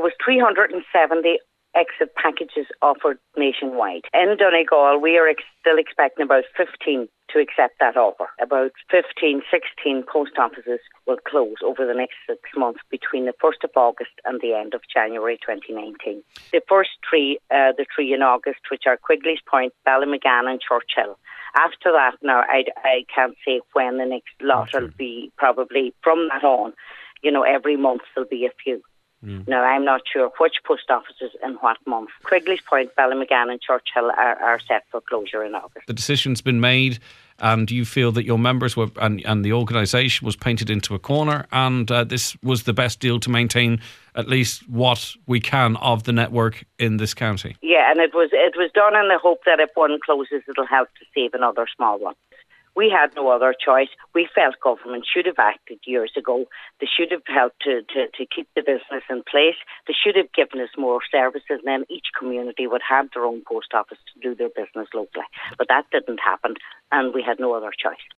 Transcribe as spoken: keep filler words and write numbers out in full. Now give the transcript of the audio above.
was three hundred seventy exit packages offered nationwide. In Donegal, we are ex- still expecting about fifteen to accept that offer. About fifteen, sixteen post offices will close over the next six months between the first of August and the end of January twenty nineteen. The first three, uh, the three in August, which are Quigley's Point, Ballymagana and Churchill. After that, now, I, I can't say when the next lot will be. Probably from that on, you know, every month there'll be a few. Mm. Now, I'm not sure which post offices in what month. Quigley's Point, Ballymagana and Churchill are, are set for closure in August. The decision's been made, and you feel that your members were and, and the organisation was painted into a corner, and uh, this was the best deal to maintain at least what we can of the network in this county. Yeah, and it was it was done in the hope that if one closes, it'll help to save another small one. We had no other choice. We felt government should have acted years ago. They should have helped to, to, to keep the business in place. They should have given us more services, and then each community would have their own post office to do their business locally. But that didn't happen, and we had no other choice.